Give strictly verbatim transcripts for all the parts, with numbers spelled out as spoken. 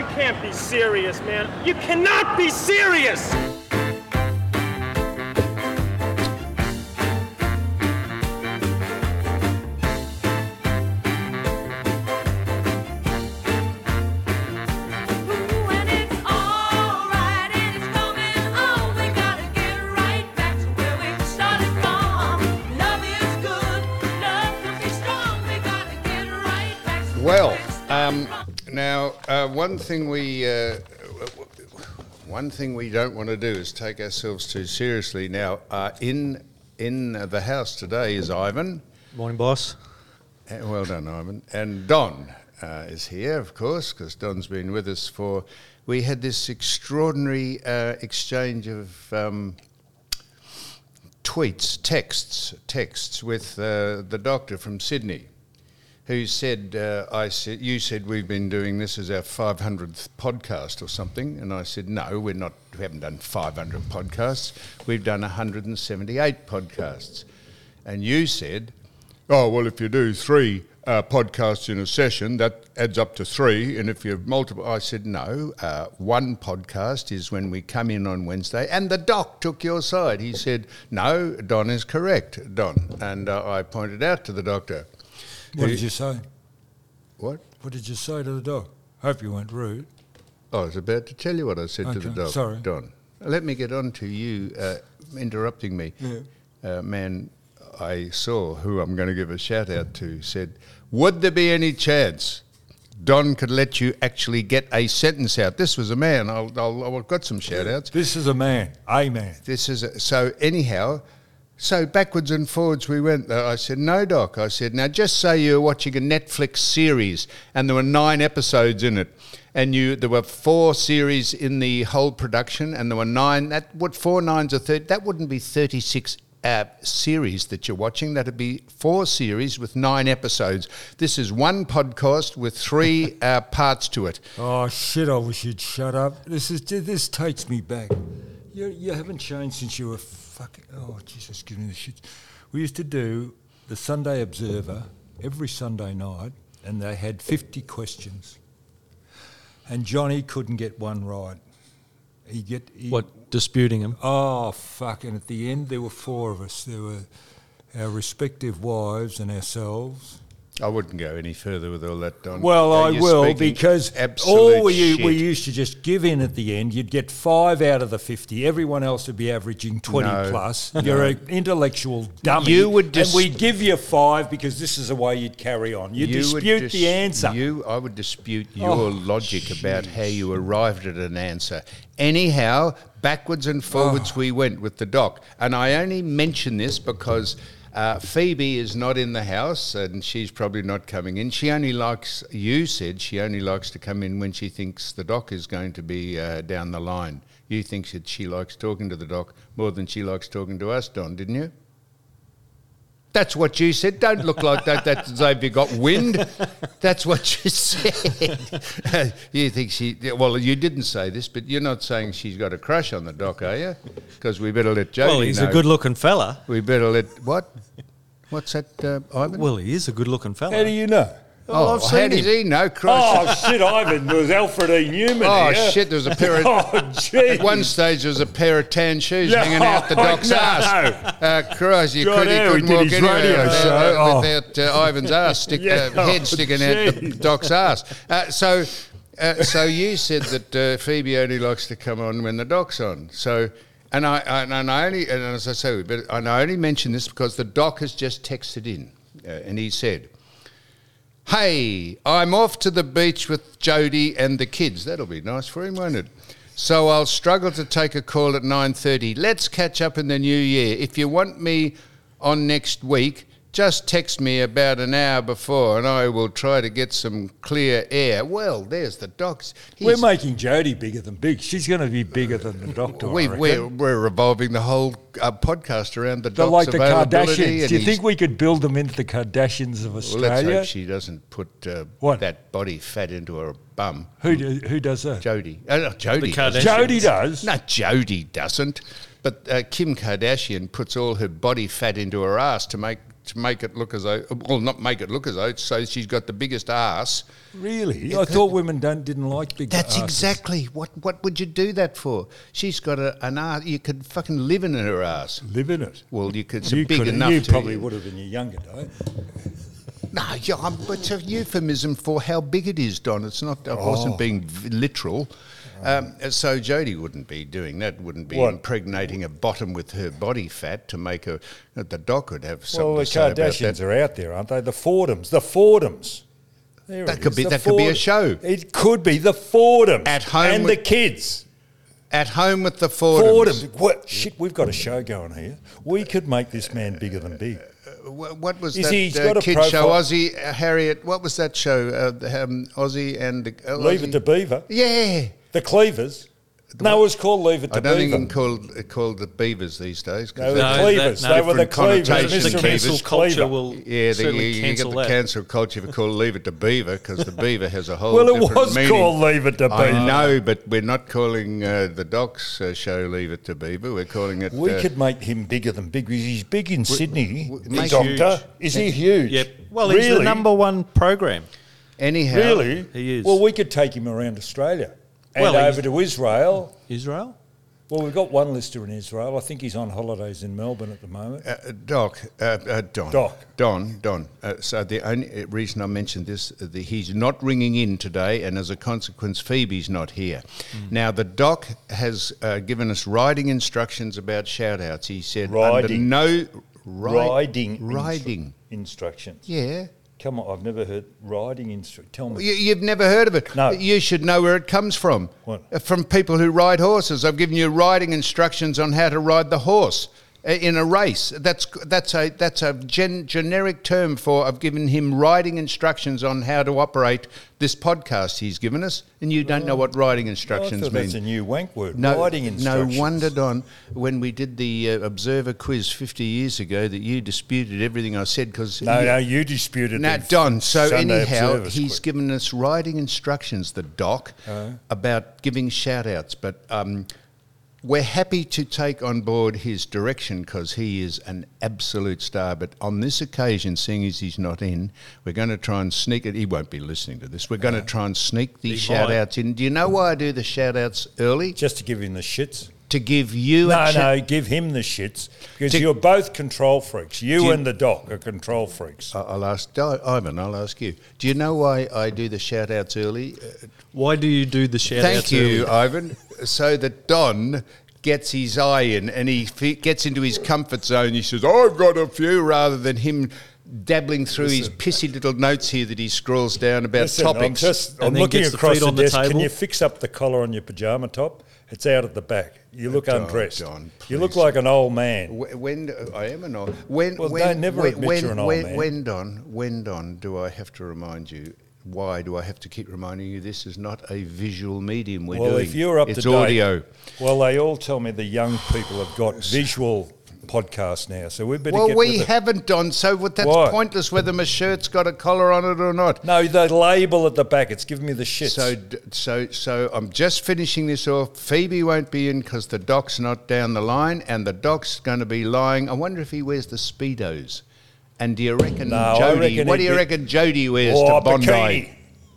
can't be serious, man. You cannot be serious! Well, um, now uh, one thing we uh, one thing we don't want to do is take ourselves too seriously. Now, uh, in in the house today is Ivan. Morning, boss. Uh, well done, Ivan. And Don uh, is here, of course, because Don's been with us for. We had this extraordinary uh, exchange of um, tweets, texts, texts with uh, the doctor from Sydney, who said, uh, I said, you said we've been doing this as our five hundredth podcast or something, and I said, no, we're not, we haven't done five hundred podcasts, we've done one hundred seventy-eight podcasts. And you said, oh, well, if you do three uh, podcasts in a session, that adds up to three, and if you have multiple, I said, no, uh, one podcast is when we come in on Wednesday, and the doc took your side. He said, no, Don is correct, Don. And uh, I pointed out to the doctor. What did you say? What? What did you say to the dog? Hope you weren't rude. I was about to tell you what I said Okay, to the dog. sorry. Don. Let me get on to you uh, interrupting me. Yeah. Uh, man, I saw who I'm going to give a shout out to said, would there be any chance Don could let you actually get a sentence out? This was a man. I'll, I'll, I've got some shout outs. This is a man, a man. This is a, so anyhow. So backwards and forwards we went. I said, no, Doc. I said, now just say you were watching a Netflix series and there were nine episodes in it, and you there were four series in the whole production, and there were nine. That what four nines are thirty? That wouldn't be thirty-six uh, series that you're watching. That'd be four series with nine episodes. This is one podcast with three uh, parts to it. Oh shit! I wish you'd shut up. This is this takes me back. You you haven't changed since you were. Fucking, oh, Jesus, give me the shit. We used to do the Sunday Observer every Sunday night, and they had fifty questions. And Johnny couldn't get one right. He get he, What, disputing him? Oh, fuck. And at the end, there were four of us. There were our respective wives and ourselves. I wouldn't go any further with all that, Don. Well, Uh, I you're will, speaking because absolute all we, shit. we used to just give in at the end. You'd get five out of the fifty. Everyone else would be averaging twenty No, plus. no. You're an intellectual dummy. You would dis- and we'd give you five because this is the way you'd carry on. You'd You would dispute dis- the answer. You, I would dispute your Oh, logic about how you arrived at an answer. Anyhow, backwards and forwards Oh. we went with the doc. And I only mention this because uh, Phoebe is not in the house and she's probably not coming in. She only likes, you said, she only likes to come in when she thinks the doc is going to be uh, down the line. You think that she likes talking to the doc more than she likes talking to us, Don, didn't you? That's what you said. Don't look like that. That's as though you got wind. That's what you said. You think she... Well, you didn't say this, but you're not saying she's got a crush on the doc, are you? Because we better let Jodie know. Well, he's a good-looking fella. We better let... What? What's that, uh, Ivan? Well, he is a good-looking fella. How do you know? oh, I've how seen does him. he know? Christ. Oh, shit, Ivan. There was Alfred E. Newman Oh, here. shit, there was a pair of... Oh, gee. At one stage, there was a pair of tan shoes Yeah, hanging out the I doc's know. ass. Uh, Christ, you John could, he Howard couldn't did walk his anywhere radio without, show. Oh. without uh, Ivan's ass, stick, Yeah, uh, head oh, sticking out the geez. doc's ass. Uh, so, uh, so you said that uh, Phoebe only likes to come on when the doc's on. So... And I, and and I only, and as I say, but and I only mention this because the doc has just texted in, uh, and he said, "Hey, I'm off to the beach with Jodie and the kids. That'll be nice for him, won't it? So I'll struggle to take a call at nine thirty. Let's catch up in the new year. If you want me on next week, just text me about an hour before and I will try to get some clear air." Well, there's the docs. We're He's- making Jodie bigger than big. She's going to be bigger than the doctor. I We, reckon. we're, we're revolving the whole uh, podcast around the They're doc's like the availability. Kardashians. and Do you he's- think we could build them into the Kardashians of Well, let's Australia? hope she doesn't put uh, What? that body fat into her bum. who do, who does that? Jodie. Uh, no, Jodie. The doesn't. Kardashians. Jodie does. No, Jodie doesn't. But uh, Kim Kardashian puts all her body fat into her ass to make to make it look as though, well, not make it look as though, so she's got the biggest ass. Really? I thought women don't didn't like big That's asses. exactly what. What would you do that for? She's got a, an ass. You could fucking live in her ass. Live in it. Well, you could. It's You, big could, enough. you to, probably would have in your younger day. No, yeah, I'm, it's a euphemism for how big it is, Don. It's not. I wasn't Oh. being v- literal. Um, so Jodie wouldn't be doing that. Wouldn't be What? impregnating a bottom with her body fat to make her. The doc would have something Well, the to say about Kardashians that. are out there, aren't they? The Fordhams. The Fordhams. There That it could is, be- the that could be a Ford- show. It could be the Fordhams. At home And with- the kids. At home with the Fordhams. Fordhams. What? Shit, we've got a show going here. We could make this man bigger than big. Wha- What was Is that he- he's uh, got a kid profile- show? Aussie uh, Harriet. What was that show? Uh, the, um, Aussie and the, uh, Leave Aussie- it to Beaver. Yeah. The Cleavers. No, it was called Leave It to I don't Beaver. think it's called uh, called the Beavers these days. 'cause They were they- the No, Cleavers. that- no, they were the different Cleavers. connotations. The Mister and cancel Missus culture Cleaver. will Yeah, the, certainly you, you cancel get the that. cancel culture for called Leave It to Beaver because the beaver has a whole Well, it different was meaning. called Leave It to Beaver. I know, but we're not calling uh, the Doc's uh, show Leave It to Beaver. We're calling it... We uh, could make him bigger than big. He's big in Sydney. w- the make doctor. huge. Is he huge? Yep. Well, he's really? the number one program. Anyhow... Really? He is. Well, we could take him around Australia and Well, he's- over to Israel. Israel? Well, we've got one lister in Israel. I think he's on holidays in Melbourne at the moment. Uh, Doc, uh, uh, Don, Doc. Don, Don. Uh, so the only reason I mentioned this, uh, the, he's not ringing in today, and as a consequence, Phoebe's not here. Mm. Now, the Doc has uh, given us riding instructions about shout-outs. He said, Riding. under no... Ri- riding. instru- Riding. instructions. Yeah. Come on, I've never heard riding instructions. Tell me. You, you've never heard of it. No. You should know where it comes from. What? Uh, From people who ride horses. I've given you riding instructions on how to ride the horse uh, in a race. That's that's a that's a gen, generic term for I've given him riding instructions on how to operate this podcast he's given us, and you don't know what riding I instructions thought mean. that's a new wank word. No, riding no instructions. wonder, Don, when we did the uh, Observer quiz fifty years ago, that you disputed everything I said because No, no, you disputed Now, the Don, so Sunday anyhow, Observer's he's quiz. given us writing instructions, the doc, Uh-huh. about giving shout-outs. But um, we're happy to take on board his direction because he is an absolute star. But on this occasion, seeing as he's not in, we're going to try and sneak it. He won't be listening to this. We're going to try and sneak these He might. shout-outs in. Do you know why I do the shout-outs early? Just to give him the shits. To give you a No, cha- no, give him the shits because To- you're both control freaks. You, Do you- and the doc are control freaks. I- I'll ask Di- Ivan. I'll ask you. Do you know why I do the shout-outs early? Uh, Why do you do the shout Thank outs you, early? Ivan. So that Don gets his eye in and he fe- gets into his comfort zone. He says, I've got a few, rather than him dabbling through his pissy little notes here that he scrolls down about Listen, I'm topics. just And I'm then looking gets the across feet the, on the desk. Can table. you fix up the collar on your pajama top? It's out at the back. You look Don, undressed. Don, you look please. like an old man. Wh- When I am an old when Well, when don't never when, admit when, you're an old when, man. when Don when Don do I have to remind you? Why do I have to keep reminding you? This is not a visual medium we're Well, doing. if you're up it's to date, audio. well, they all tell me the young people have got visual podcasts now, so we better Well, get we with it. haven't, Don. So what, that's Why? pointless whether my shirt's got a collar on it or not. No, the label at the back. It's giving me the shits. So, d- so, so I'm just finishing this off. Phoebe won't be in because the doc's not down the line, and the doc's going to be lying. I wonder if he wears the Speedos. And do you reckon No, I Jody? reckon What do he'd you be- reckon Jody wears Oh, to a Bondi? bikini.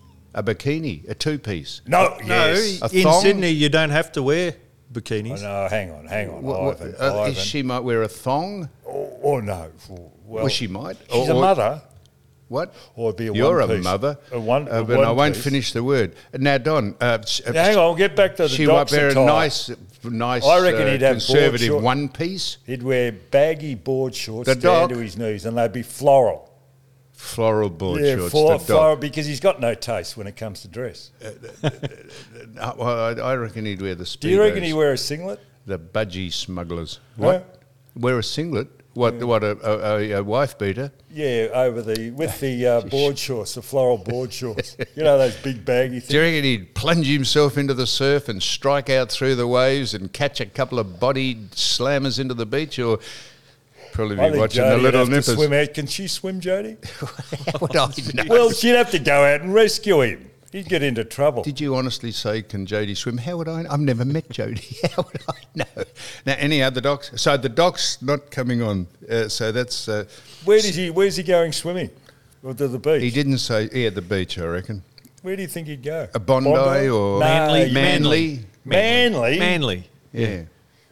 A bikini, a two-piece. No, No, yes. A in thong? Sydney you don't have to wear Oh, bikinis. no, hang on, hang on, What- what- Ivan. uh, Ivan. she might wear a thong. Oh, oh, no. Well, Well, she might. She's Or- a or- mother. What? Or it'd be a You're a one-piece. mother. A one- uh, a but I won't one-piece. finish the word. Now, Don. Uh, sh- uh, Hang on, we'll get back to the she might doc's wear a attire. nice, nice. I reckon uh, he'd have board conservative short- one piece. He'd wear baggy board shorts The down dog? to his knees, and they'd be floral. Floral board yeah, shorts. flo- the dog. floral, because he's got no taste when it comes to dress. Uh, well, I, I reckon he'd wear the Speedos. Do you reckon he'd wear a singlet? The budgie smugglers? Huh? What? Wear a singlet? What? What? A, a, a wife beater? Yeah, over the with the uh, board shorts, the floral board shorts. You know those big baggy Do you things. reckon he'd plunge himself into the surf and strike out through the waves and catch a couple of body slammers into the beach, or probably I be think watching Jodie the would little have to nippers? swim out. Can she swim, Jodie? How would I know? Well, she'd have to go out and rescue him. He'd get into trouble. Did you honestly say, can Jody swim? How would I know? I've never met Jody. How would I know? Now, any other docs? So the doc's not coming on. Uh, so that's... Uh, Where did he? Where's he going swimming? Or to the beach? he didn't say... Yeah, the beach, I reckon. Where do you think he'd go? A Bondi, or... No, Manly. Manly. Manly? Manly. Yeah.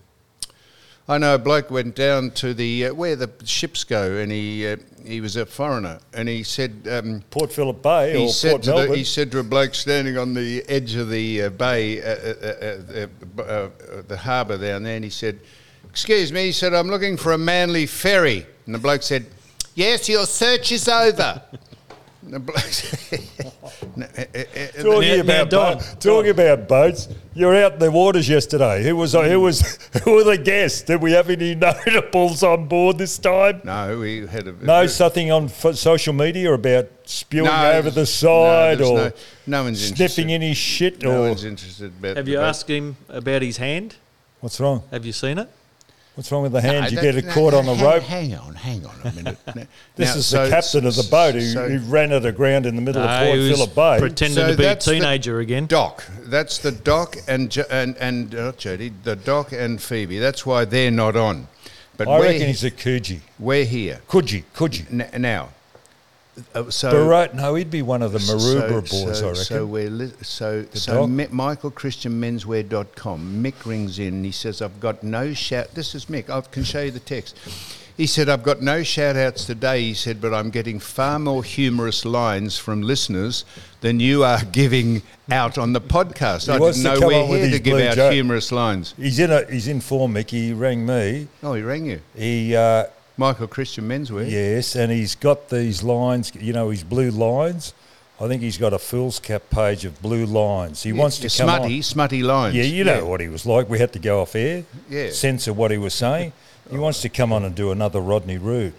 I know a bloke went down to the... Uh, where the ships go, and he uh, he was a foreigner, and he said... Um, Port Phillip Bay He or said, Port to the, Melbourne? he said to a bloke standing on the edge of the uh, bay, uh, uh, uh, uh, uh, the harbour down there, and he said, excuse me, he said, I'm looking for a Manly ferry. And the bloke said, yes, your search is over. And the bloke said, no, uh, uh, uh, Talking Now- about now, Don, bo- talking about boats, you were out in the waters yesterday. Who was who was who were the guests? Did we have any notables on board this time? no, we had a... No, something on f- social media about spewing No, over the there's- side no, or there's no, no one's sniffing interested. any shit No or one's interested about Have the you boat. asked him about his hand? what's wrong? Have you seen it? What's wrong with the hand? No, you that- get it no, caught no, on the hang, rope. Hang on, hang on a minute. Now- This now, is so- the captain of the boat who, so- who ran it aground in the middle No, of Port he was Phillip Bay. pretending So to be a that's the teenager again. Doc, that's the Doc and Jo- and and uh, not Jody, the Doc and Phoebe. That's why they're not on. But I we're, reckon he's a Coogee. we're here Coogee, Coogee. N- now. Uh, so Barot, no, he'd be one of the Maroubra so, boys, so, I reckon. So we're li- so The so Doc? Mi- Michael Christian Menswear dot com. Mick rings in. He says, "I've got no shout." This is Mick. I can show you the text. He said, "I've got no shout outs today." He said, "But I'm getting far more humorous lines from listeners than you are giving out on the podcast." He I wants didn't to know come we're up with here to his give blue out joke. humorous lines. He's in a, he's in form, Mickey. He rang me. Oh, he rang you, He uh, Michael Christian Menswear. yes, and he's got these lines. You know, his blue lines. I think he's got a fool's cap page of blue lines. He wants to come smutty, on. smutty lines. Yeah, you know what he was like. We had to go off air, Yeah. censor what he was saying. He wants to come on and do another Rodney Rood.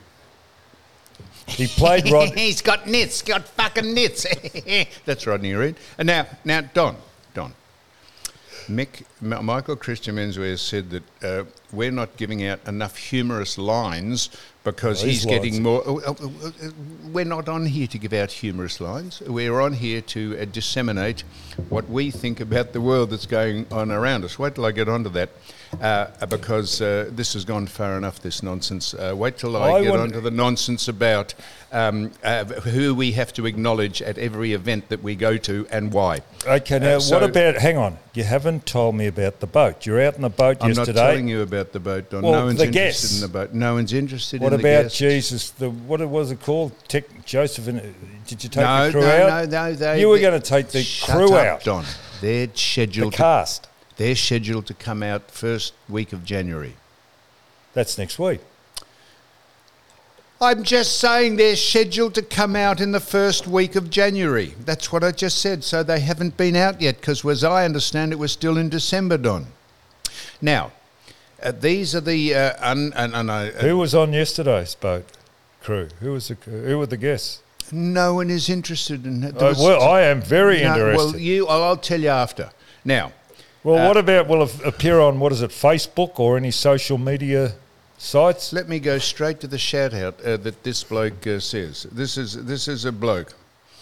He played Rod. He's got nits, got fucking nits. That's Rodney Reed. And now, now, Don, Don, Mick, M- Michael Christian Menswear said that uh, we're not giving out enough humorous lines because Oh, he's his getting lines. more. Uh, uh, uh, we're not on here to give out humorous lines. We're on here to uh, disseminate what we think about the world that's going on around us. Wait till I get onto that. Uh, because uh, this has gone far enough, this nonsense. Uh, wait till I, I get wonder- onto the nonsense about um, uh, who we have to acknowledge at every event that we go to and why. Okay, now Uh, so- what about? Hang on, you haven't told me about the boat. You're out on the boat I'm yesterday. not telling you about the boat, Don. Well, no one's the interested guests. in the boat. No one's interested What in the about guests. Jesus? The what was it called? Tech, Joseph and did you take No, the crew no, out? no, no. They, you were they- going to take the Shut crew up, out. Don. They're The scheduled. To, cast. they're scheduled to come out first week of January. That's next week. I'm just saying they're scheduled to come out in the first week of January. That's what I just said. So they haven't been out yet because, as I understand it, we're still in December, Don. Now, uh, these are the uh, un, and, and I, uh, Who was on yesterday's boat crew? Who was the who were the guests? no one is interested in it. Oh, well, I am very No, interested. Well, you, I'll, I'll tell you after. Now, Well, Uh, what about will it appear on what is it, Facebook or any social media sites? let me go straight to the shout out uh, that this bloke uh, says. This is this is a bloke.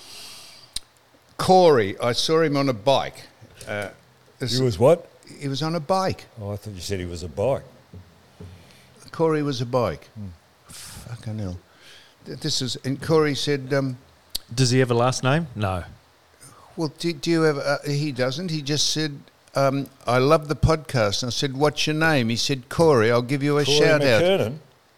Corey, I saw him on a bike. Uh, this- He was what? he was on a bike. Oh, I thought you said he was a bike. Corey was a bike. Fucking hell. Th- This is, and Corey said, um, Does he have a last name? No. well, do, do you have, uh, he doesn't. He just said, um, I love the podcast. And I said, what's your name? He said, Corey, I'll give you a Corey shout out. McKernan.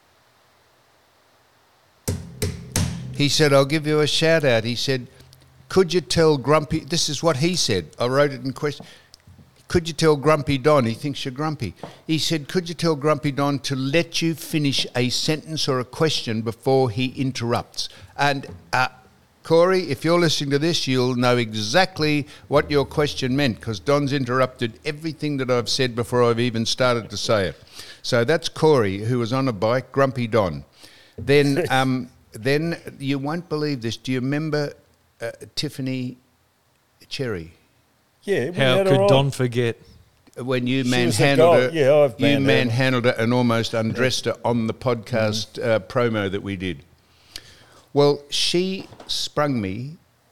He said, I'll give you a shout out. He said, could you tell Grumpy, this is what he said. I wrote it in question. Could you tell Grumpy Don, he thinks you're grumpy. He said, could you tell Grumpy Don to let you finish a sentence or a question before he interrupts? And uh, Corey, if you're listening to this, you'll know exactly what your question meant because Don's interrupted everything that I've said before I've even started to say it. So that's Corey, who was on a bike, Grumpy Don. Then, um, then you won't believe this. Do you remember uh, Tiffany Cherry? Yeah, we How had her could on. Don forget? When you She was a manhandled her, goal. Yeah, I've you manhandled her. manhandled her and almost undressed her on the podcast uh, promo that we did. Well, she sprung me at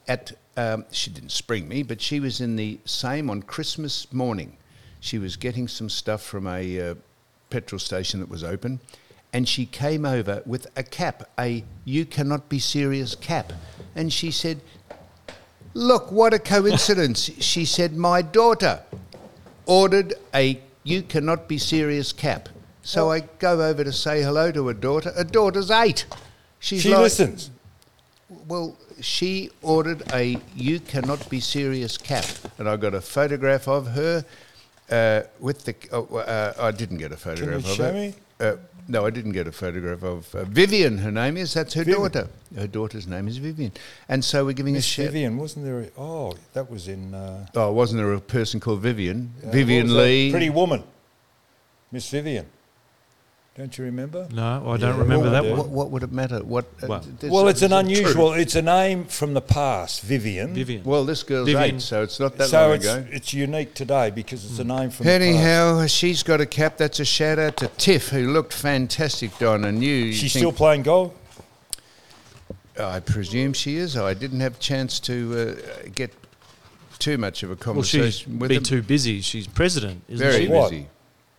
um, she didn't spring me, but she was in the same on Christmas morning. She was getting some stuff from a uh, petrol station that was open, and she came over with a cap, a "You cannot be serious" cap, and she said, "Look, what a coincidence." She said, "My daughter ordered a "You cannot be serious" cap." So I go over to say hello to her daughter. Her daughter's eight. She's She like, listens. Well, she ordered a "You cannot be serious" cap, and I got a photograph of her uh, with the. Oh, uh, I didn't get a photograph you of show her. me? Uh, no, I didn't get a photograph of uh, Vivian. Her name is. That's her Vivian. daughter. Her daughter's name is Vivian, and so we're giving Miss a shout. Vivian, wasn't there? A, oh, that was in. Uh, Oh, wasn't there a person called Vivian? uh, Vivian what was that? Lee. Pretty Woman. Miss Vivian. Don't you remember? No, I don't Yeah, remember well, I that do. one. What, what would it matter? What? Uh, Well- this- Well, it's an this is unusual. true. It's a name from the past, Vivian. Vivian. Well, this girl's Vivian. eight, so it's not that so long it's ago. it's unique today because it's a name from the past. Anyhow, she's got a cap. That's a shout out to Tiff, who looked fantastic, Don. And you, She's think- still playing golf? I presume she is. I didn't have a chance to uh, get too much of a Well, she's conversation with be them. too busy. She's president, isn't Very she? What? busy.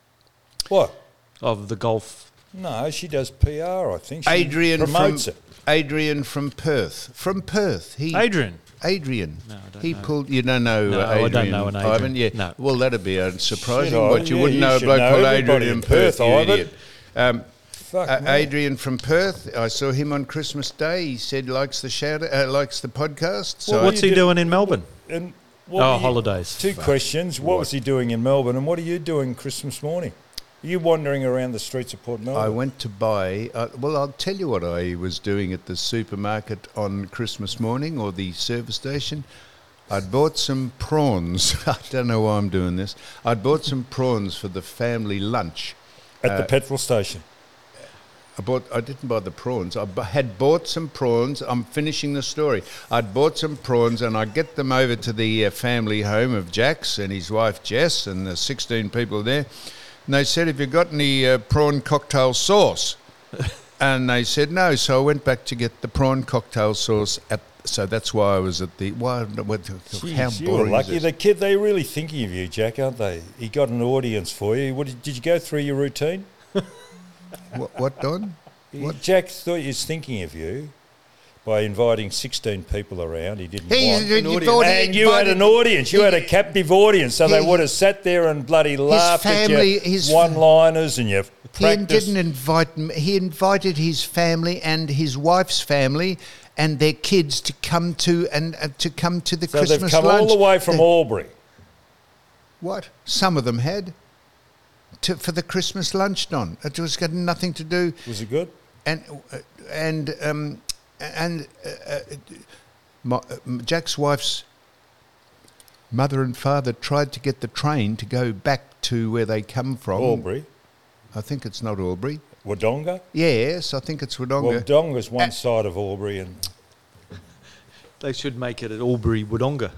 What? Of the golf. No, she does P R, I think. She Adrian from promotes it. Adrian from Perth. From Perth. He Adrian. Adrian. No, I don't he know. pulled. You don't know No, uh, I don't Adrian. know an Adrian. Ivan? Yeah. No. Well, that'd be a surprising. Shit, What you yeah, wouldn't you know a should bloke know called everybody Adrian in in Perth, Perth, you Ivan. idiot. Um, Fuck, uh, man. Adrian from Perth. I saw him on Christmas Day. He said likes the shout, uh, likes the podcast. So Well, What's you he did- doing in Melbourne? And what Oh, were you- holidays. Two questions. What, was he doing in Melbourne, and what are you doing Christmas morning? Are you wandering around the streets of Port Melbourne? I went to buy. Uh, well, I'll tell you what I was doing at the supermarket on Christmas morning, or the service station. I'd bought some prawns. I don't know why I'm doing this. I'd bought some prawns for the family lunch. At the petrol station. I bought. I didn't buy the prawns. I bu- had bought some prawns. I'm finishing the story. I'd bought some prawns, and I get them over to the uh, family home of Jax and his wife Jess, and the sixteen people there. And they said, "Have you got any uh, prawn cocktail sauce?" And they said no. So I went back to get the prawn cocktail sauce. At, so that's why I was at the. Why? What, how Jeez, you were boring is lucky. this? The kid, they're really thinking of you, Jack, aren't they? He got an audience for you. What did, did you go through your routine? What, what Don? What? Jack thought he was thinking of you by inviting sixteen people around. He didn't He- want he- an you've audience. already And you had an invited- audience. You had a captive audience, so they He- would have sat there and bloody laughed family- at his- your one-liners and your He practice. didn't invite me. He invited his family and his wife's family and their kids to come to and uh, to come to the So Christmas they've come lunch. all the way from They- Albury. What? Some of them had to, for the Christmas lunch. Don. It was got nothing to do. Was it good? And uh, and um, and uh, uh, my, uh, Jack's wife's mother and father tried to get the train to go back to where they come from. Albury. I think it's not Albury. Wodonga? Yes, I think it's Wodonga. Well, Wodonga's one Uh, side of Albury and They should make it at Albury Wodonga.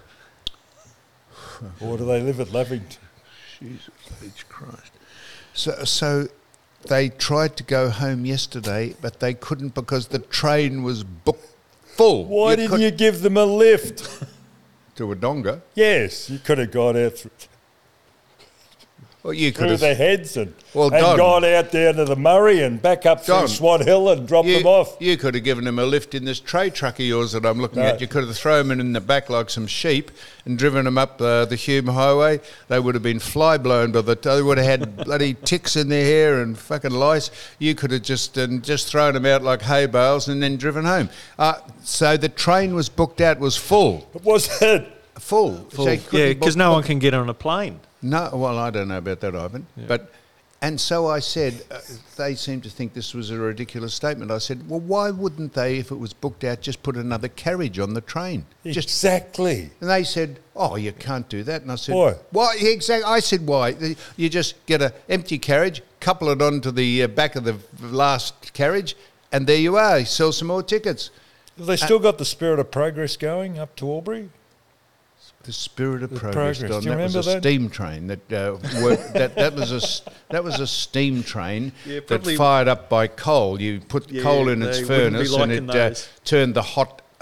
or do they live at Lavington? Jesus H. Christ. So, so they tried to go home yesterday, but they couldn't because the train was booked full. Why You didn't could- you give them a lift? To Wodonga? Yes, you could have got out through, Well, you could through have. their heads and, Well, and Don. gone out down to the Murray and back up Don, through Swan Hill and dropped You, them off. you could have given them a lift in this tray truck of yours that I'm looking No. at. You could have thrown them in the back like some sheep and driven them up uh, the Hume Highway. They would have been fly blown by the. They would have had bloody ticks in their hair and fucking lice. You could have just and just thrown them out like hay bales and then driven home. Uh, so the train was booked out, was full, It was it? full. Full. They couldn't Yeah, because book- no one can get on a plane. No, well, I don't know about that, Ivan. But and so I said, uh, they seem to think this was a ridiculous statement. I said, well, why wouldn't they, if it was booked out, just put another carriage on the train? Just Exactly. and they said, oh, you can't do that. And I said, Why? Why? Yeah, exactly. I said, why? You just get an empty carriage, couple it onto the uh, back of the last carriage, and there you are. You sell some more tickets. Have they still got the Spirit of Progress going up to Albury? The Spirit of The Progress. Progress. Don, Do you that was remember a that? steam train that uh, worked, that that was a s- that was a steam train Yeah, that probably- fired up by coal. You put Yeah, coal in they its wouldn't be furnace and liking it uh, those. turned the hot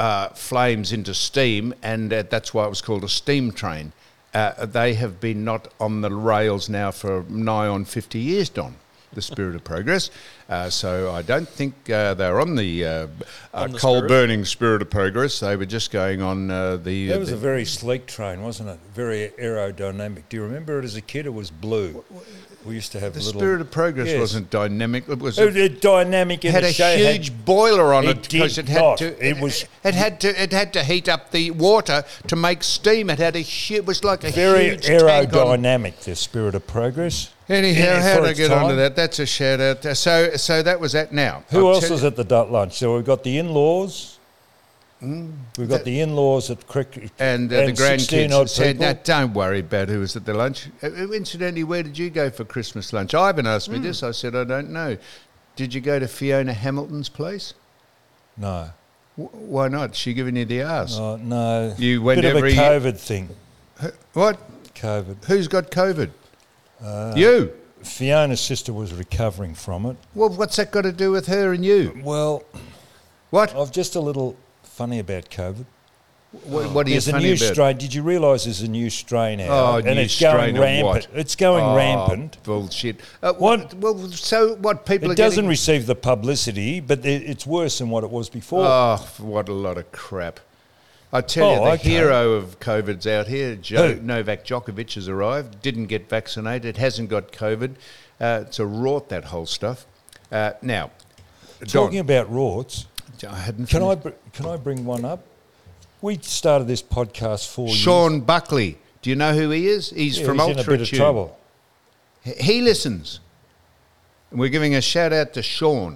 uh, flames into steam, and uh, that's why it was called a steam train. Uh, they have been not on the rails now for nigh on fifty years, Don, the Spirit of Progress. Uh, so I don't think uh, they're on the, uh, uh, On the coal-burning Spirit of Progress. They were just going on uh, the... That was the, a very sleek train, wasn't it? Very aerodynamic. Do you remember it as a kid? It was blue. We used to have the little... Spirit of Progress Yes. wasn't dynamic. It was... It was a dynamic in had the a show. huge Had- boiler on It it because did it had not. to. It was- It had to. It had to heat up the water to make steam. It had a. hu- It was like a very huge tank on. aerodynamic, the Spirit of Progress. Anyhow, Yeah, how for did I its get onto time. that? That's a shout out. So, so that was that. Now, Who I'll else tell was you- at the duck lunch? So we've got the in-laws. We've got That- the in-laws at Crick And, uh, the sixteen grandkids odd said, people. "No, don't worry about who was at the lunch." Uh, uh, incidentally, where did you go for Christmas lunch? Ivan asked me this. I said, "I don't know." Did you go to Fiona Hamilton's place? No. W- why not? She giving you the arse. Oh, no. You went Bit every- of a COVID thing. What? COVID. Who's got COVID? Uh, you. Fiona's sister was recovering from it. Well, what's that got to do with her and you? Well, What? I'm just a little funny about COVID. What, what are you There's a funny new about? strain. Did you realise there's a new strain out? Oh, and new it's going strain of rampant. what? It's going Oh, rampant. Bullshit. Uh, What? Well, so what? People It are doesn't getting... receive the publicity, but it- it's worse than what it was before. Oh, what a lot of crap. I tell Oh, you, the okay. hero of COVID's out here. Jo- Who? Novak Djokovic has arrived, didn't get vaccinated, hasn't got COVID. Uh, it's a rort, that whole stuff. Uh, now, Talking Don, about rorts, I hadn't can I finished. br- can I bring one up? We started this podcast four years. Sean Buckley. Do you know who he is? He's Yeah, from he's in a Ultra bit of Tune. trouble. He- He listens. And we're giving a shout out to Sean.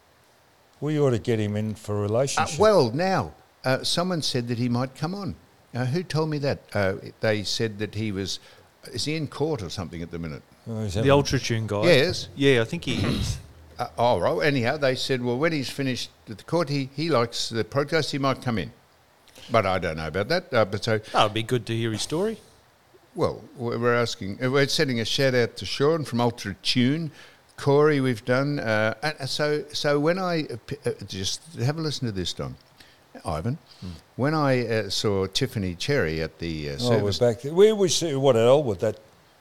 We ought to get him in for a Uh, relationship. well, now, uh, someone said that he might come on. Uh, who told me that? Uh, they said that he was. Is he in court or something at the minute? Oh, he's The having- Ultra Tune guy. Yes. Yeah, I think he is. Uh, oh, right. Anyhow, they said, well, when he's finished at the court, he, he likes the podcast, he might come in. But I don't know about that. Uh, but so, That would be good to hear his story. well, we're we're asking, uh, we're sending a shout out to Sean from Ultra Tune. Corey, we've done. Uh, and so, so when I uh, p- uh, just have a listen to this, Don, Ivan. When I uh, saw Tiffany Cherry at the uh, Oh, we're service, back there. Where was what Elwood? That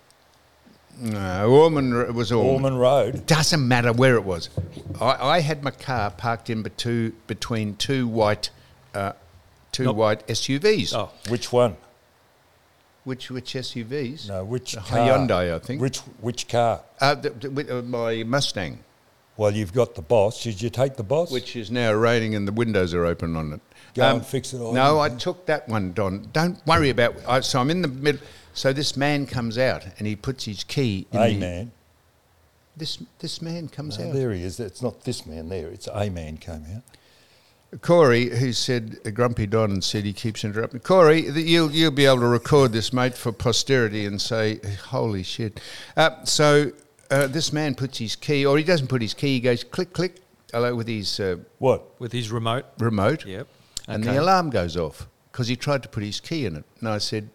no, Ormond, it was Ormond. Ormond Road. Doesn't matter where it was. I, I had my car parked in betu- between two white, uh, two Nope. white S U Vs. Oh, Which one? Which which S U Vs? No, which The car? Hyundai, I think. Which which car? Uh, the, the, with, uh, my Mustang, Well, you've got the Boss. Did you take the Boss? which is now raining and the windows are open on it. Go and fix it all. No, I took that one, Don. Don't worry about. I, so I'm in the middle. So this man comes out and he puts his key in A the, man. This this man comes No, out. there he is. It's not this man there. It's a man came out. Corey, who said uh, Grumpy Don and said he keeps interrupting. Corey, th- you'll you'll be able to record this, mate, for posterity and say, "Holy shit!" Uh, so uh, this man puts his key, or he doesn't put his key. He goes click click, hello, with his uh, What? with his remote. remote, Yep. and Okay. the alarm goes off because he tried to put his key in it. And I said,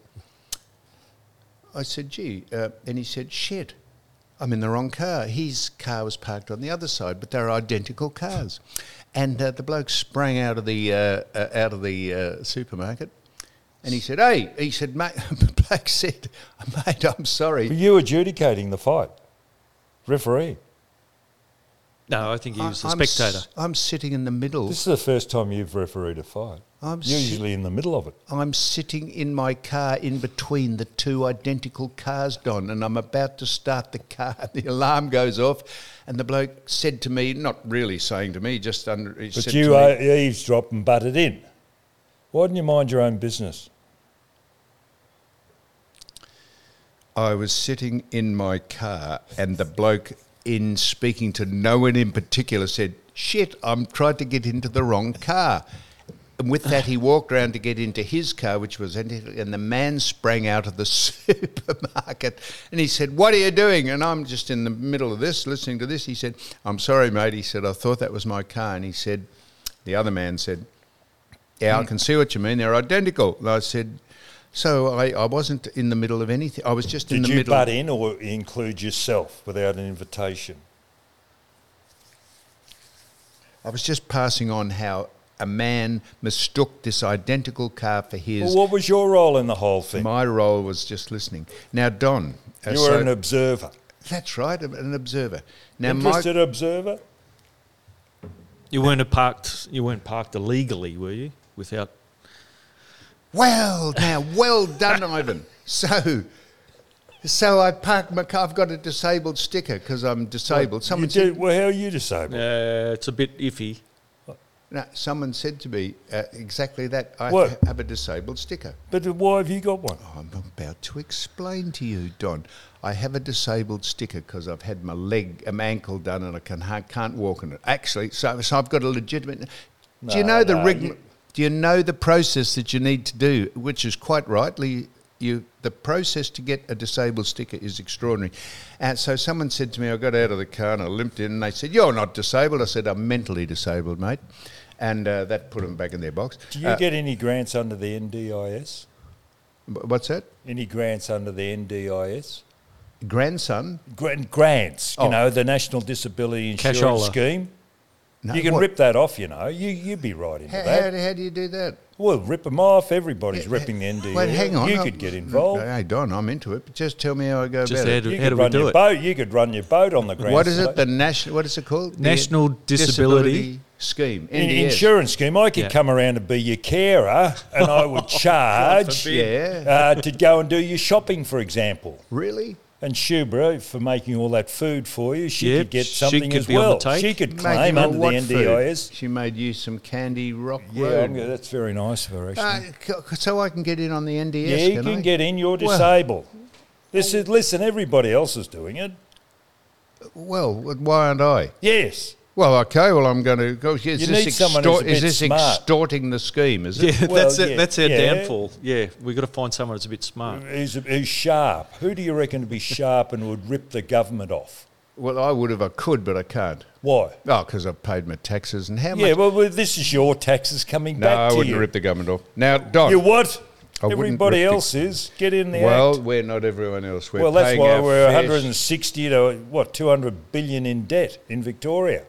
I said, "Gee," uh, and he said, "Shit, I'm in the wrong car." His car was parked on the other side, but they're identical cars. And uh, the bloke sprang out of the uh, uh, out of the uh, supermarket, and he said, "Hey," he said, "Mate," Blake said, "Mate, I'm Were sorry." you adjudicating the fight? Referee. No, I think he was a I- I'm s- spectator. I'm sitting in the middle. This is the first time you've refereed a fight. I'm You're si- usually in the middle of it. I'm sitting in my car in between the two identical cars, Don, and I'm about to start the car. The alarm goes off, and the bloke said to me, not really saying to me, just under. He But said you to uh, me, eavesdropped and butted in. Why didn't you mind your own business? I was sitting in my car, and the bloke, in speaking to no one in particular, said, "Shit, I'm trying to get into the wrong car." And with that, he walked around to get into his car, which was empty, and the man sprang out of the supermarket, and he said, "What are you doing?" And I'm just in the middle of this, listening to this. He said, "I'm sorry, mate." He said, "I thought that was my car." And he said, the other man said, "Yeah, I can see what you mean. They're identical." And I said, so I, I wasn't in the middle of anything. I was just in Did the you middle. butt in or include yourself without an invitation? I was just passing on how a man mistook this identical car for his. Well, what was your role in the whole thing? My role was just listening. Now, Don. uh, You were so- an observer. That's right, an observer. Now, Mike, Interested observer? You weren't a parked. You weren't parked illegally, were you? Without. well, now, well done, Ivan. So, so I parked my car. I've got a disabled sticker because I'm disabled. You Someone do, said, well, how are you disabled? Uh, it's a bit iffy. no, someone said to me uh, exactly that. I What? ha- have a disabled sticker. But why have you got one? I'm about to explain to you, Don. I have a disabled sticker because I've had my leg, my ankle done, and I can ha- can't walk on it. Actually, so so I've got a legitimate. do you No, know the no, rig? you- Do you know the process that you need to do, which is quite rightly you? The process to get a disabled sticker is extraordinary. And so someone said to me, I got out of the car and I limped in, and they said, "You're not disabled." I said, "I'm mentally disabled, mate," and uh, that put them back in their box. Do you Uh, get any grants under the N D I S? what's that? Any grants under the N D I S? Grandson? Grant, grants, you Oh. know, the National Disability Insurance Cashola. Scheme. No, you can what? rip that off, you know. You, you'd be right into How, that. how, how do you do that? Well, rip them off. Everybody's ripping the N D I S. Wait, hang on. You I'll- could get involved. Hey, Don, I'm into it. But just tell me how I go Just about how it. do, You how could do we run do your it? boat. You could run your boat on the grants. What is it? The national. What is it called? The National Disability Scheme. In- N D S. insurance scheme. I could Yeah. come around and be your carer, and I would charge Yeah. uh, to go and do your shopping, for example. Really? And Shubra, for making all that food for you, she Yep, could get she something could as be on the well. take. She could Making claim all under the what N D I S. food? She made you some candy rock Yeah, road. I'm, that's very nice of her, actually. Uh, c- so I can get in on the N D yeah, S, you can can I? get in. You're Well- disabled. This is listen. Everybody else is doing it. Well, why aren't I? Yes. Well, okay. Well, I'm going to go. Is You this, need someone who's a is bit this smart. extorting the scheme? Is it? Yeah, Well, that's yeah, it. That's our yeah. downfall. Yeah, we've got to find someone that's a bit smart. Who's, who's sharp? Who do you reckon would be sharp and would rip the government off? Well, I would if I could, but I can't. Why? Oh, because I've paid my taxes and how Yeah, much? well, well, this is your taxes coming No, back I to wouldn't you. rip the government off. Now, Don. You what? I wouldn't Everybody rip the- else is. Get in the Well, act. we're not everyone else. We're Well, that's paying why our we're fair one hundred sixty to, what, two hundred billion in debt in Victoria.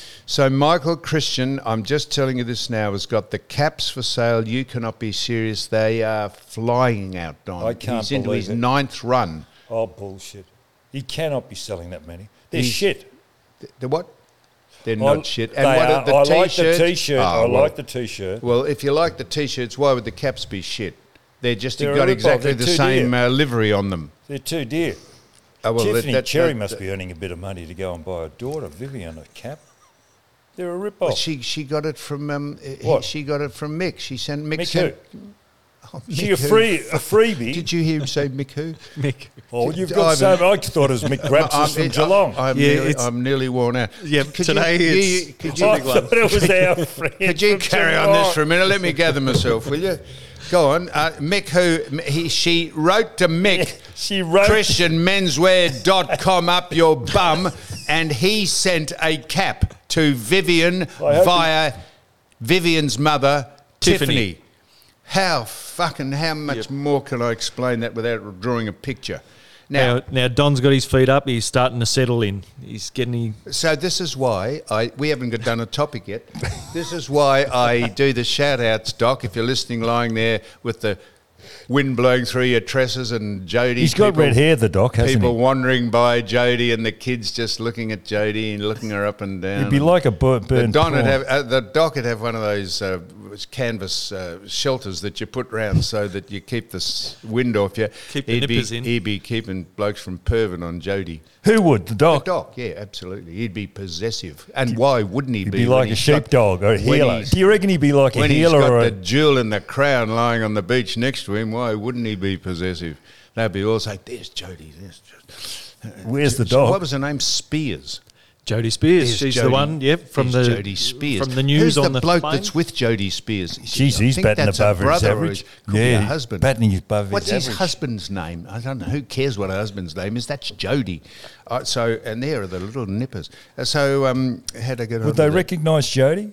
So Michael Christian, I'm just telling you this now, has got the caps for sale. You cannot be serious. They are flying out, Don. I can't He's into believe his it. ninth run. Oh, bullshit. He cannot be selling that many. They're He's- shit. The, the what? They're I- not shit. they what are. the I like the t-shirts? T-shirt. Oh, I well, like the T-shirt. Well, if you like the T-shirts, why would the caps be shit? They're just They're a got rip-off. exactly They're the too same dear. uh, livery on them. They're too dear. Oh, well, that- Tiffany that- Cherry that- must that- be earning a bit of money to go and buy a daughter, Vivian, a cap. They're a Well, rip-off. she she got it from um, he- What? she got it from Mick. She sent Mick. Mick sent, who? Oh, She Mick a who? free a freebie. Did you hear him say Mick who? Mick. Oh, you've got Ivan- so. I thought it was Mick Grapsis from it- Geelong. I'm, Yeah, nearly, it's- I'm nearly worn out. Yeah, Could today you, it's- you, could it's you, a I big one. thought it was our friend. could you from carry on Geelong. this for a minute? Let me gather myself, will you? Go on. Uh, Mick, who he, she wrote to Mick, She wrote- Christian Menswear dot com up your bum, and he sent a cap to Vivian I hope via Vivian's mother, Tiffany. Tiffany. How fucking, how much Yep. more can I explain that without drawing a picture? Now, Now, now Don's got his feet up. He's starting to settle in. He's getting. so this is why I we haven't got done a topic yet. This is why I do the shout outs, Doc. If you're listening, lying there with the wind blowing through your tresses and Jody. He's got people- red hair, the doc, hasn't People he? wandering by Jody and the kids just looking at Jody and looking her up and down. He'd be and like a bur- the burned Don would prawn. have uh, the Doc would have one of those uh, canvas uh, shelters that you put round so that you keep the s- wind off you. Keep the he'd be, nippers in. He'd be keeping blokes from perving on Jody. Who would? The doc? Doc, yeah, absolutely. He'd be possessive. And why wouldn't he He'd be? be when like a he's got- sheepdog or a when healer. he's- Do you reckon he'd be like a When he's healer got or the a... jewel and the crown lying on the beach next to him, why wouldn't he be possessive? They'd be all saying, there's Jody, there's Jody. Where's the So dog? what was her name? Spears. Jodie Spears. There's She's Jodie- the one. Yep, from there's the Jodie Spears. from the news Who's on the the bloke plane? that's with Jodie Spears? Jeez, I he's think batting that's a above his brother or average. it could be Yeah, a husband. batting above his What's his average. husband's name? I don't know. Who cares what her husband's name is? That's Jodie. Uh, so, and there are the little nippers. Uh, so, um, how'd I get on Would they with that? recognise Jodie?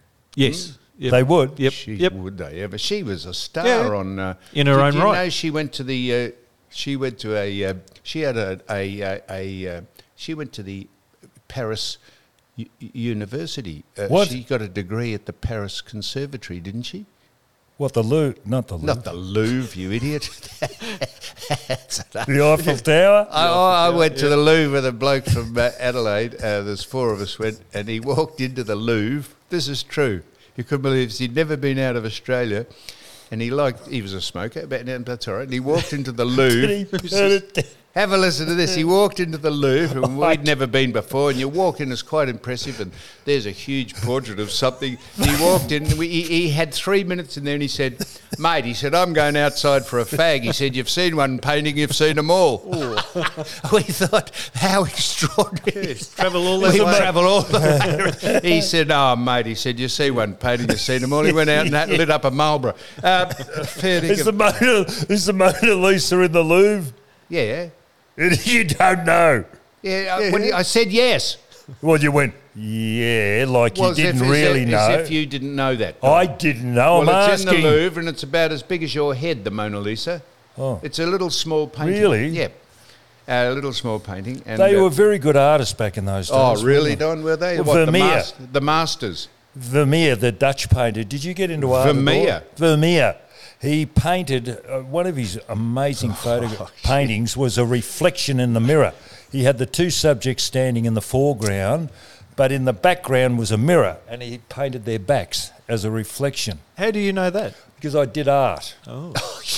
Yes. Yep. They would. Yep. She, Yep. Would they ever? She was a star Yeah. on uh, In her did own you right. know she went to the. Uh, she went to a. Uh, she had a a a, a uh, she went to the Paris u- university. Uh, What? She got a degree at the Paris Conservatory, didn't she? What, the Louvre? Not the Louvre. Not the Louvre, you idiot. The Eiffel Tower? I, I went to the Louvre with a bloke from uh, Adelaide. Uh, there's four of us went, and he walked into the Louvre. This is true. You couldn't believe this. He'd never been out of Australia, and he liked. He was a smoker, but that's all right. And he walked into the Louvre. Have a listen to this. He walked into the Louvre, and we'd never been before, and you walk in, it's quite impressive, and there's a huge portrait of something. And he walked in, and we, he, he had three minutes in there, and he said, mate, he said, I'm going outside for a fag. He said, you've seen one painting, you've seen them all. We thought, how extraordinary. Yes, travel all We this way. travel all the way. He said, oh, mate, he said, you see one painting, you've seen them all. He went out and that lit up a Marlborough. Uh, fair Is the, dinkum. Mona, is the Mona Lisa in the Louvre? Yeah, You don't know. yeah. uh, when he- I said yes. Well, you went, yeah, like you Well, as if- didn't as really if, know. As if you didn't know that. I didn't know. Well, I'm it's asking. in the Louvre, and it's about as big as your head, the Mona Lisa. Oh. It's a little small painting. Really? Yeah. A little small painting. And, They uh, were very good artists back in those days. Oh, weren't really, they? Don? Were they? Well, what, the, Vermeer. mas- the masters? Vermeer, the Dutch painter. Did you get into art? at all? Vermeer? Vermeer. He painted, uh, one of his amazing photo paintings was a reflection in the mirror. He had the two subjects standing in the foreground, but in the background was a mirror, and he painted their backs as a reflection. How do you know that? Because I did art. Oh,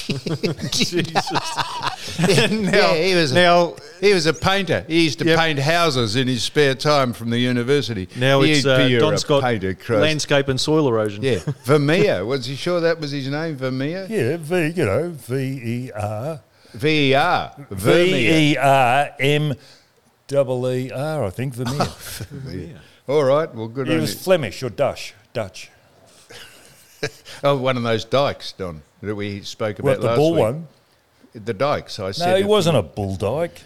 yeah, he was. now, He was a painter. He used to Yep. paint houses in his spare time from the university. now You'd it's uh, be a Don's got painter, Christ. landscape and soil erosion. Yeah, Vermeer. Was he sure that was his name, Vermeer? Yeah, V, you know, V E R. V E R. V Vermeer. E R M double E R, I think, Vermeer. All right, well, good He on was you. Flemish or Dutch. Dutch. Oh, one of those dikes, Don, that we spoke about What, the last bull week. one? The dikes, I said. No, he it- wasn't a bull dyke.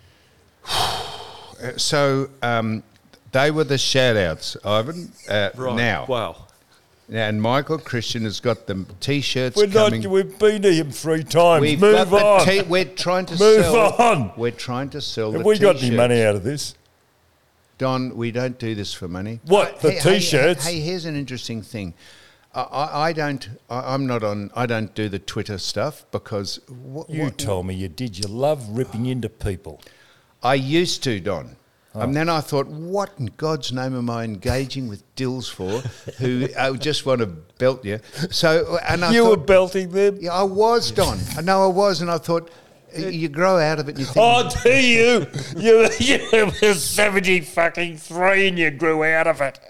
Uh, So um, they were the shout-outs, Ivan. Uh, Right. Now, Wow. now, and Michael Christian has got the T-shirts We're coming. not, we've been to him three times. We've Move got on. the T- we're trying to Move sell. on. We're trying to sell Have the we got any T-shirts. money out of this? Don, we don't do this for money. What, the Hey, hey, T-shirts? Hey, here's an interesting thing. I, I, I don't. I, I'm not on. I don't do the Twitter stuff because wh- You what- told me you did. You love ripping into people. I used to, Don. Oh. And then I thought, what in God's name am I engaging with dills for who uh, just want to belt you? So, and I you thought, were belting them. yeah, I was, Don. I know I was, and I thought, you grow out of it and you think, Oh, do you? you? You were seventy fucking three and you grew out of it.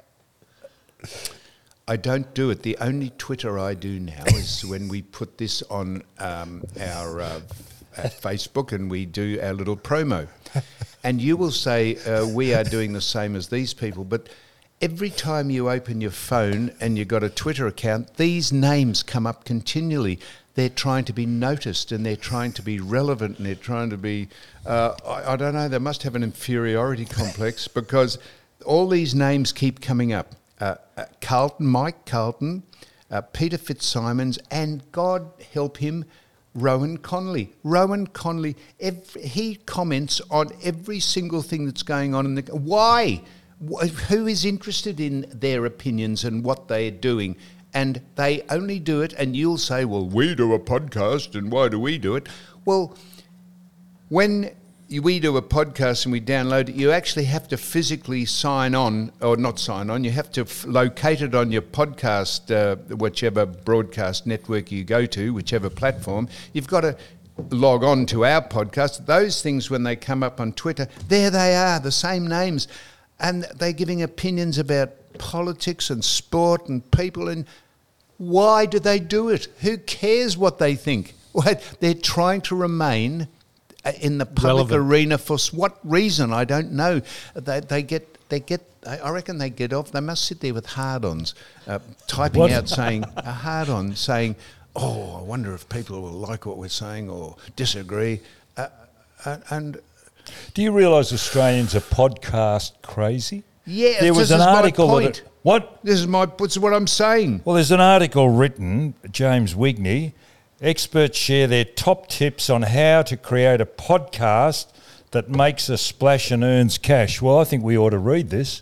I don't do it. The only Twitter I do now is when we put this on um, our, uh, our Facebook and we do our little promo. And you will say, uh, we are doing the same as these people, but every time you open your phone and you've got a Twitter account, these names come up continually. They're trying to be noticed and they're trying to be relevant and they're trying to be, uh, I, I don't know, they must have an inferiority complex because all these names keep coming up. Uh, uh, Carlton, Mike Carlton, uh, Peter Fitzsimons, and God help him, Rowan Connolly. Rowan Connolly, every, he comments on every single thing that's going on in the... Why? Wh- Who is interested in their opinions and what they're doing? And they only do it, and you'll say, well, we do a podcast, and why do we do it? Well, when you- we do a podcast and we download it, you actually have to physically sign on, or not sign on, you have to f- locate it on your podcast, uh, whichever broadcast network you go to, whichever platform. You've got to log on to our podcast. Those things, when they come up on Twitter, there they are, the same names. And they're giving opinions about politics and sport and people. And why do they do it? Who cares what they think? Well, they're trying to remain uh, in the public Relevant. arena for s- what reason? I don't know. They, they get, they get. I reckon they get off. They must sit there with hard-ons, uh, typing What? out saying a hard-on, saying, "Oh, I wonder if people will like what we're saying or disagree." Uh, uh, and Do you realise Australians are podcast crazy? yeah, There was this an is my article that point. it- what? This is my. This is what I'm saying. Well, there's an article written, James Wigney. Experts share their top tips on how to create a podcast that makes a splash and earns cash. Well, I think we ought to read this.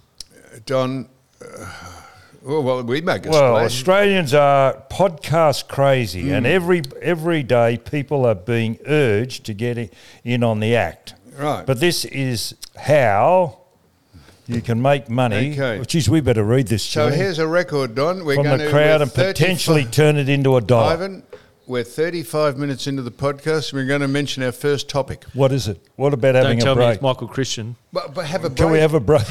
Don, uh, well, well, we make a Well, splash. Australians are podcast crazy, Mm. and every every day people are being urged to get i- in on the act. Right. But this is how you can make money. Okay. Oh, geez, we better read this, So Johnny, here's a record, Don. We're from going the to crowd we're and potentially thirty-five turn it into a dollar. Ivan, we're thirty-five minutes into the podcast. We're going to mention our first topic. What is it? What about Don't having tell a me break? it's Michael Christian. But, but have a break. Can we have a break?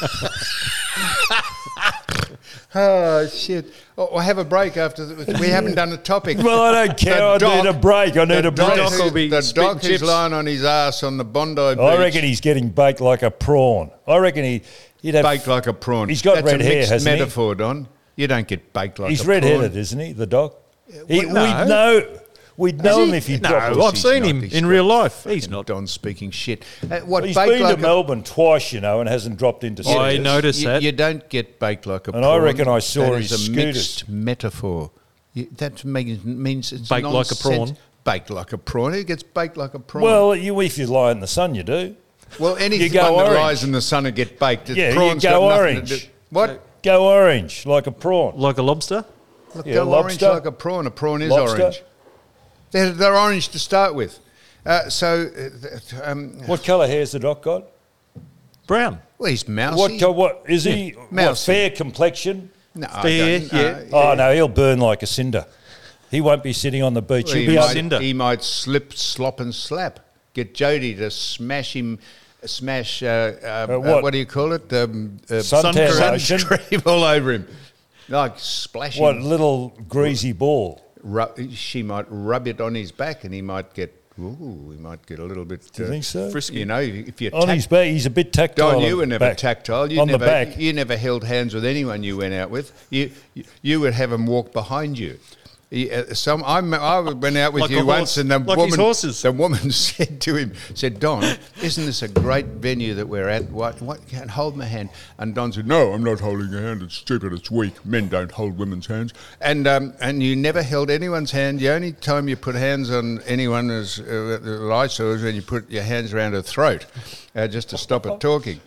Oh, shit. Or or have a break after the, we haven't done a topic. Well, I don't care. I The need a break. I need the a break. doc Doc will be the spitting doc is chips. lying on his ass on the Bondi Beach. I reckon he's getting baked like a prawn. I reckon he, he'd have baked like a prawn. He's got That's red a hair, mixed hasn't he? metaphor, Don. You don't get baked like He's a prawn. red-headed, isn't he? The dog. He, well, no. We'd know. We'd know him if he No, dropped. course I've he's seen not. him He's in got- real life. He's not. Don speaking shit. Uh, what He's baked been like to a- Melbourne twice, you know, and hasn't dropped into I cities. noticed you, that. you don't get baked like a And prawn. I reckon I saw That his is a scooters. mixed metaphor. You, that means, means it's Baked like a nonsense. prawn. Baked like a prawn. Who gets baked like a prawn? Well, you, if you lie in the sun, you do. well anything go that orange. lies in the sun will get baked. Yeah, you Prawn's go got nothing orange. To do. What? Go orange like a prawn. Like a lobster? Look, Yeah, go lobster. orange like a prawn. A prawn is Lobster. orange. They're, they're orange to start with. Uh, so, uh, th- um, What colour hair's the doc got? Brown. well, he's mousy. What? co- What is he? What, Mousy. fair complexion? No, I Fair, don't- yeah. no. Oh no, he'll burn like a cinder. He won't be sitting on the beach. Well, He'll he, be might, up- cinder. he might slip, slop, and slap. Get Jody to smash him, smash. Uh, uh, uh, what? what? do you call it? Um, uh, Suntan Sun lotion. cream all over him, like splashing. What little greasy ball? Ru- she might rub it on his back, and he might get. Ooh, he might get a little bit. Do you think so? frisky. You know, if you're On tac- his back, he's a bit tactile. Don, you on were the never back. tactile. You on never, the back. You never held hands with anyone you went out with. You you, you would have them walk behind you. He, uh, some I, m- I went out with Like you a once, horse- and the like his woman, horses. the woman said to him, said, "Don, isn't this a great venue that we're at? What, what? Can't hold my hand." And Don said, "No, I'm not holding your hand. It's stupid. It's weak. Men don't hold women's hands." And um, and you never held anyone's hand. The only time you put hands on anyone is uh, that I saw is when you put your hands around her throat, uh, just to stop her talking.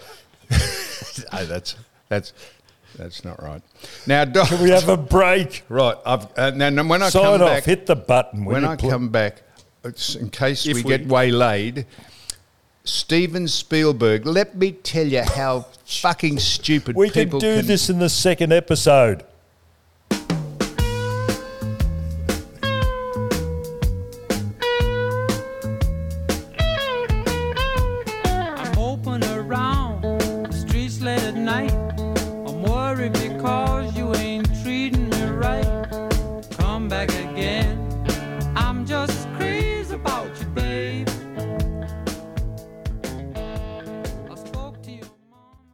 Oh, that's that's. That's not right. Now, Don, Can we have a break? right? I've, uh, now, now, when I Sign come off. back, Hit the button. will when you, I pl- come back, it's in case If we, we- get waylaid, Steven Spielberg. Let me tell you how fucking stupid we can people do can. this in the second episode. I'm moping around the streets late at night. I'm worried because